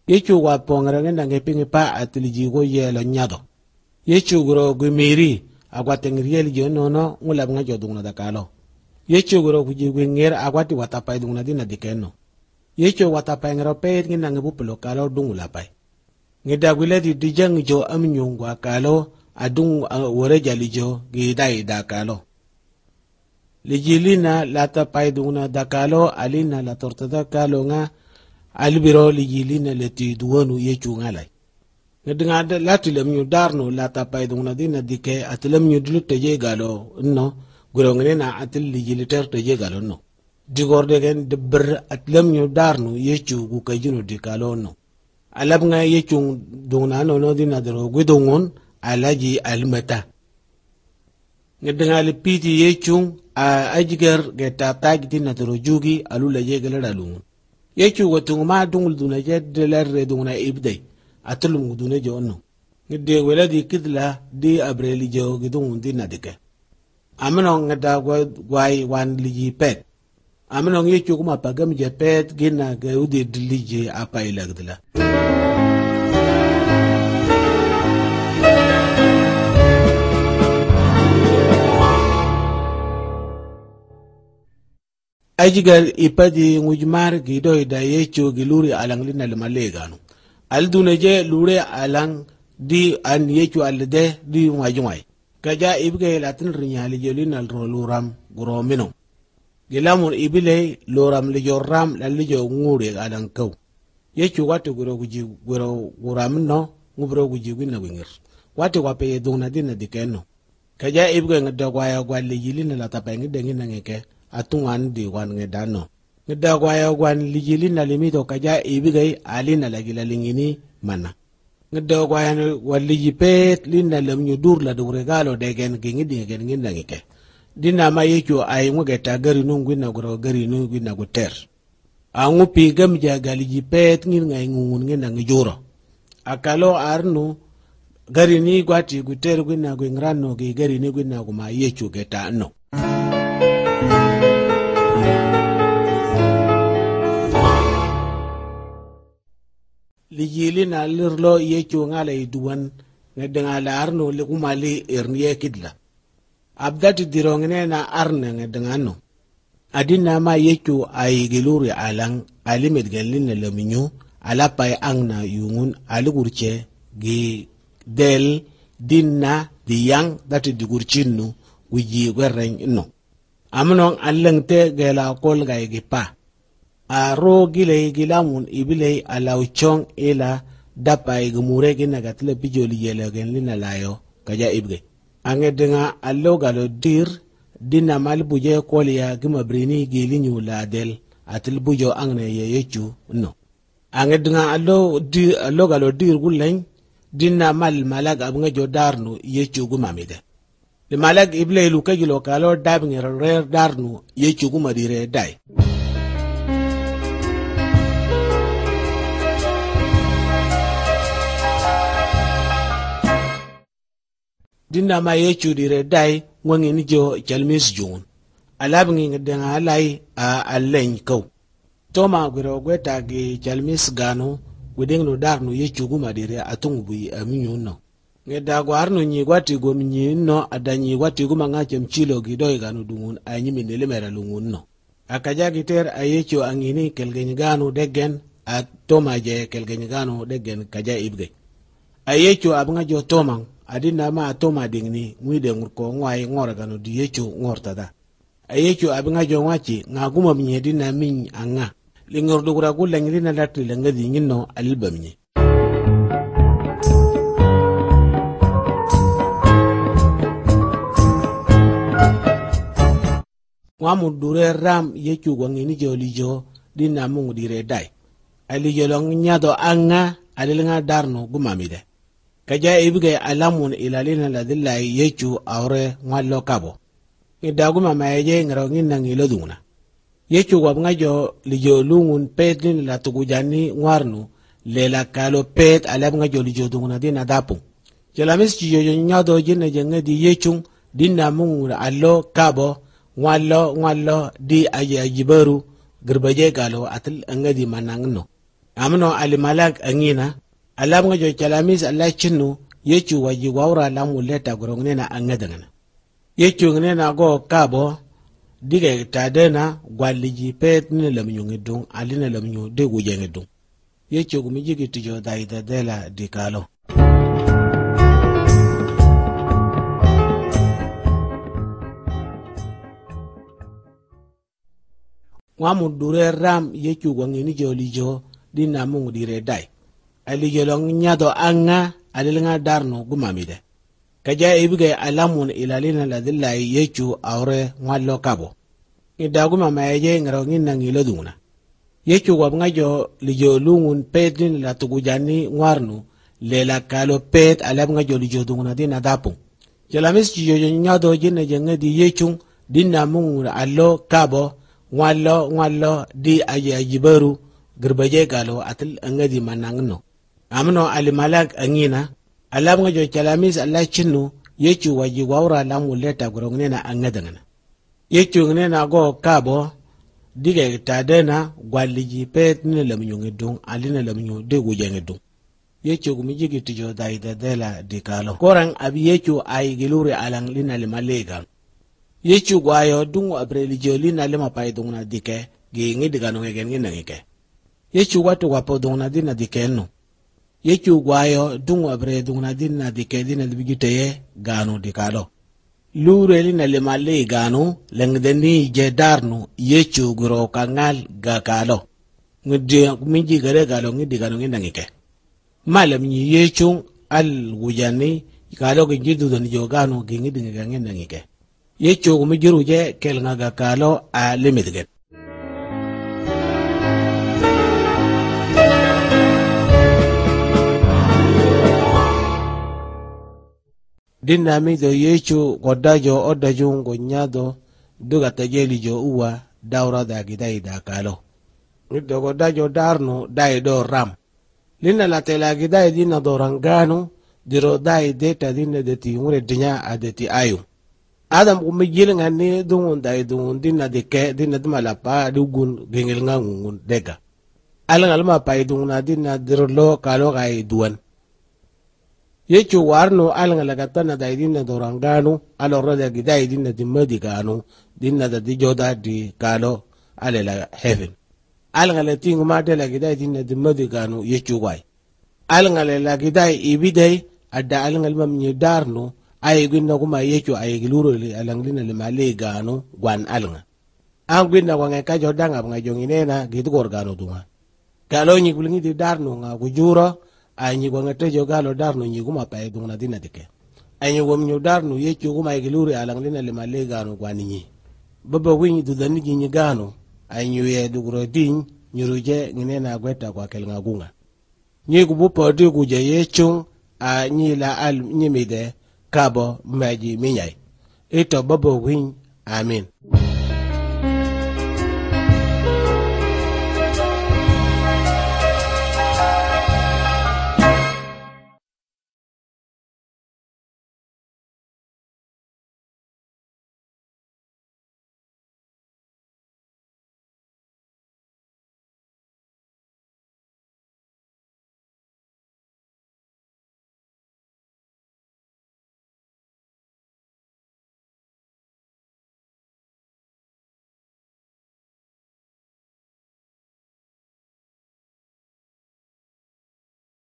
yechu wa pongara ngenda ngepingi pa atiliji go yelo nyado yechu gro gumiri agwate ngriel jonono ngula nga jodungna dakalo yechu gro kuji gwer agwati watapai dungna dina dikeno yechu watapai ngro pe nginda ngebupulo kalo dungula pai ngida gwile di dijang jo amnyungwa kalo adung wore jalijo gidai dakalo lijilina lata pai dungna dakalo alina la tortada kalo nga albiro lijilina leti duwonu yechu ngalai ngedinga lati lemnyu darno lata pai dungna dina dike atilemnyu dulute galo no gurongene na atil lijiliter teje galo no digorde gen debber atilemnyu darno yechu gukajino dikalo no alabnga yechu dungna no dina dro gudungun alaji almata ngedinga lipiti yechu ajiger geta tagdi na dro jugi alula yegele dalungun yechu watung ma dungul duna jedler dungna ibdai atulum duna jonno ngede wala di kidla di abreli jo gidungun dina dike amno ngada gwai wan liji pet amno yechu kuma pagam je pet gina gaudi dilije apa ilagdla ajigal ipadi ngujmar gido da yecho giluri alang lina lemalegano aldune je lure alang di an yecho alde di ngajumai kaja ibge latin rinyali jolina luram gromino gilamun ibile loram le joram la le jo ngure alang kaw yecho watu guro guji guro guramno ngubro guji winna wingir watu wape dungna dina dikeno kaja ibge ngada gwaya gwalle yilina la tapengi dengi nangeke atungan di wan ngedano ngeda gwaya gwan lijili na limito kaja ibigai alina lagila lingini mana ngeda gwaya waliji pet linna lemnyu dur la du regalo degen gingidi gen nginda ngike dina ma yecho ay ngeta gari nungu na gro gari nungu na guter angu pigam jaga liji pet ngin ngai ngungun nginda ngijuro akalo arnu gari ni gwati guter gwina gwingrano gi gari ni gwina kuma yecho geta no lijili na lirlo yecho ngala iduwan ngedanga la arno le kumali erniye kidla abdati dirongne na arne ngedanga no adina ma yecho ay giluri alang alimet galin le minyu ala pay angna yungun aligurche gi del dinna diyang dati digurchinu wiji gwerren no amnon allengte gela kol gay gipa aro gile gilamun ibile alauchong ila dapai gumure gina gatle pijoli yele genlina layo kaja ibge angedenga allo galo dir dina malbuje kolya gima brini gilinyu ladel atil bujo angne yeyechu no angedenga allo galo dir gulen dina mal malag abnga jodarnu yechu gumamide le malag ibile lu kajilo kalo dabnge rer darnu yechu gumadire dai dinda ma yechu dire dai wangi ni jo chalmis jun alabngi ngedenga alai a allen ko toma guro gweta gi chalmis gano gudengno darno yechu guma dire atungu bi aminyu no ngeda gwarno nyi gwati gomnyi no adanyi gwati guma ngache mchilo gidoi gano dungun anyimi nelemera lungun no akaja giter ayechu angini kelgeni gano degen a toma je kelgeni gano degen kaja ibge ayechu abnga jo toma adina ma toma dingni mwide ngurko ngwai ngora gano di yechu ngortada ayechu abinga jo ngwachi ngaguma mnyedi na min anga lingordo gura gulla ngirina lati langadi ngino albamni ngwamu dure ram yechu gwangini jo lijo dina mungu dire dai alijo long nyado anga alilinga darno gumamide kaja ibige alamun ilalina ladilla yechu awre ngwallo kabo idaguma maye ngaro nginna ngilo dungna yechu wabnga jo lijo lungun pet lin la tugujani ngwarnu lela kalo pet alabnga jo lijo dungna dina dapu jelamis jiyo nyado jinna jenga di yechu dinna mungu allo kabo ngwallo di ajibaru girbaje galo atil angadi manangno amno alimalak angina alam nga jo chalamis Allah chinu yechu waji wawra lamu leta gorongne na angadangana yechu ngne na go kabo dige tadena gwaliji pet ne lamnyungi dung alina lamnyu de gujenge dung yechu gumiji gitijo daida dela dikalo wamu dure ram yechu gwangini jolijo dina mungu dire dai aligelo nyado anga alilinga darno gumamide kaja ibiga alamun ilalina ladilla yechu awre ngwallo kabo idaguma maye ngaro nginna ngilo dunguna yechu wabnga jo lijo lungun pedin la tugujani ngwarnu lela kalo pet alabnga jo lijo dunguna dina dapu jalamis jo nyado jinna jenge di yechu dina mungu allo kabo ngwallo di ajibaru girbaje galo atil angadi manangno amno alimalak angina alam nga jo chalamis Allah chinu yechu waji wawra lamu leta gorongne na angadangana yechu ngne na go kabo dige tadena gwaliji pet ne lamnyungi dung alina lamnyu de gujenge dung yechu gumiji gitijo daida dela dikalo korang abi yechu ay gilure alang lina limalega yechu gwayo dungu abrelijo lina lima paidungna dike gi digano ngegen ngenge yechu watu wapo dungna dina dikeno yechu gwayo dungu abre dungna dina dike dina bigiteye gano dikalo lure lina limale gano lengdeni jedarno yechu guro kangal gakalo ngidi minji gare galo ngidi gano ngenge malam ni yechu al wujani galo gidu don jogano ngidi ngenge yechu gumijiru je kel ngaga kalo a limidgen dinna mi do yechu godajo odajo ngonyado duga tajeli jo uwa dawra da gidai da kalo nido godajo darno dai do ram linna la tela gidai dinna do rangano diro dai deta dinna de ti ngure dinya adeti ayu adam kumijil ngani dungun dai dungun dinna dike dinna dumalapa dugun gengel ngangun dega alang alma pai dungna dinna dirlo kalo kai duan yechu warno alang lagatana dai dinna dorangano aloro da gidai dinna dimadi gano dinna da dijoda di kalo alela heaven alang la tingu ma de la gidai dinna dimadi gano yechu wai alang la gidai ibidai adda alang alma mi darno ay gwinna kuma yechu ay giluro li alanglina li male gano gwan alanga an gwinna kwa ngaka jodanga nga jonginena gitu gorgano dunga kalo nyi gulingi di darno nga gujuro ay nyi kwa ngate jogalo darno nyi kuma pae dunga dina dike ay nyi gomnyo darno yechu kuma ay giluro alanglina li male gano gwan nyi baba winyi dudani nyi gano ay nyi ye duguro din nyuruje nginena gweta kwa kelnga gunga nyi kubupo di kuje yechu a nyi la al nyi mide kabo maji minyai ito babo win amin